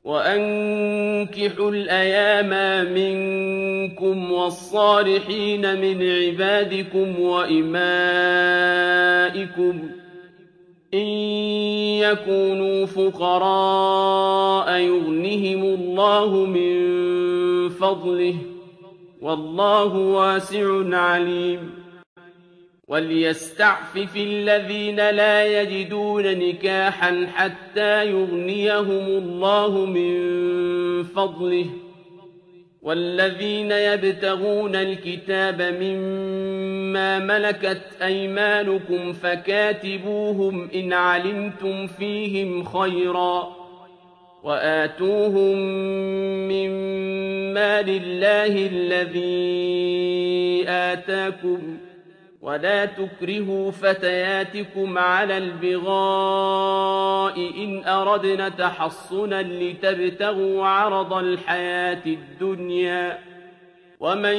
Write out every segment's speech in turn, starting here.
وأنكحوا الأيام منكم والصالحين من عبادكم وإمائكم إن يكونوا فقراء يغنهم الله من فضله والله واسع عليم وليستعفف الذين لا يجدون نكاحا حتى يغنيهم الله من فضله والذين يبتغون الكتاب مما ملكت أيمانكم فكاتبوهم إن علمتم فيهم خيرا وآتوهم من مال الله الذي آتاكم ولا تكرهوا فتياتكم على البغاء إن أردنا تحصنا لتبتغوا عرض الحياة الدنيا ومن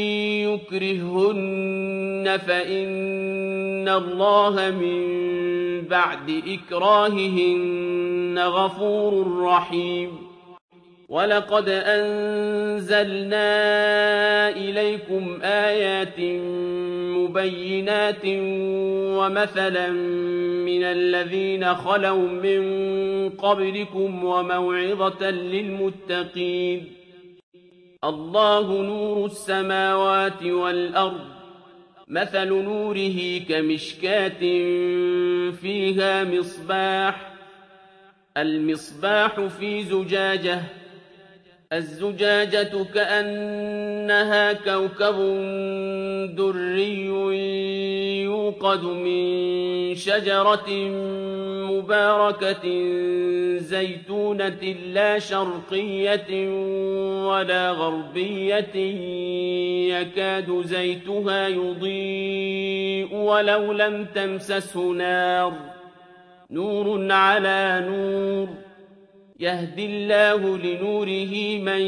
يكرههن فإن الله من بعد إكراههن غفور رحيم ولقد أنزلنا إليكم آيات مبينات ومثلا من الذين خلوا من قبلكم وموعظة للمتقين الله نور السماوات والأرض مثل نوره كمشكاة فيها مصباح المصباح في زجاجة الزجاجة كأنها كوكب دري يوقد من شجرة مباركة زيتونة لا شرقية ولا غربية يكاد زيتها يضيء ولو لم تمسسه نار نور على نور يهدي الله لنوره من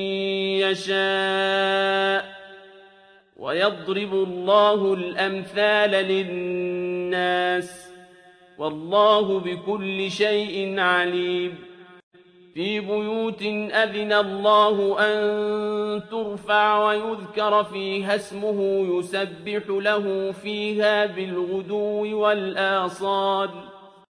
يشاء ويضرب الله الأمثال للناس والله بكل شيء عليم في بيوت أذن الله أن ترفع ويذكر فيها اسمه يسبح له فيها بالغدو والآصال